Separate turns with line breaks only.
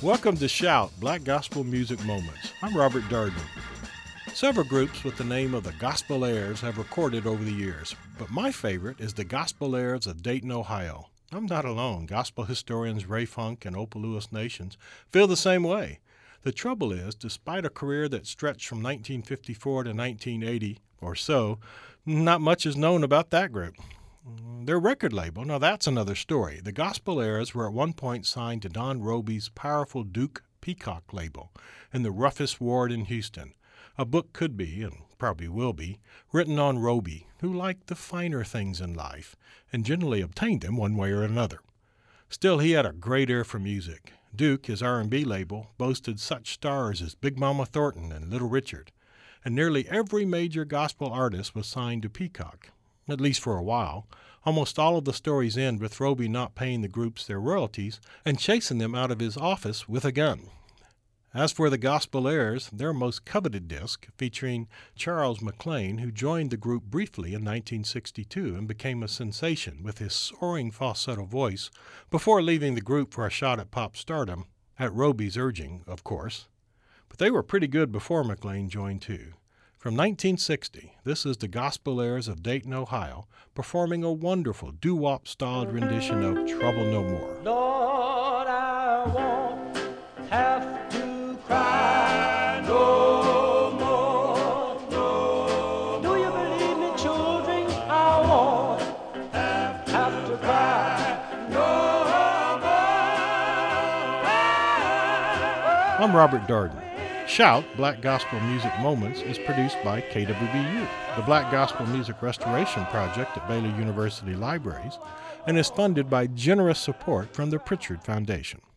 Welcome to Shout, Black Gospel Music Moments. I'm Robert Darden. Several groups with the name of the Gospelaires have recorded over the years, but my favorite is the Gospelaires of Dayton, Ohio. I'm not alone. Gospel historians Ray Funk and Opal Lewis Nations feel the same way. The trouble is, despite a career that stretched from 1954 to 1980 or so, not much is known about that group. Their record label, now that's another story. The Gospelaires were at one point signed to Don Robey's powerful Duke Peacock label in the roughest ward in Houston. A book could be, and probably will be, written on Robey, who liked the finer things in life, and generally obtained them one way or another. Still, he had a great ear for music. Duke, his R&B label, boasted such stars as Big Mama Thornton and Little Richard, and nearly every major gospel artist was signed to Peacock, at least for a while. Almost all of the stories end with Robey not paying the groups their royalties and chasing them out of his office with a gun. As for the Gospelaires, their most coveted disc, featuring Charles McClain, who joined the group briefly in 1962 and became a sensation with his soaring falsetto voice before leaving the group for a shot at pop stardom, at Robey's urging, of course. But they were pretty good before McClain joined too. From 1960, this is the Gospelaires of Dayton, Ohio, performing a wonderful doo-wop-styled rendition of Trouble No More.
Lord, I won't have to cry no more. No. Do you believe me, children? I won't have to cry no more.
I'm Robert Darden. Shout, Black Gospel Music Moments, is produced by KWBU, the Black Gospel Music Restoration Project at Baylor University Libraries, and is funded by generous support from the Pritchard Foundation.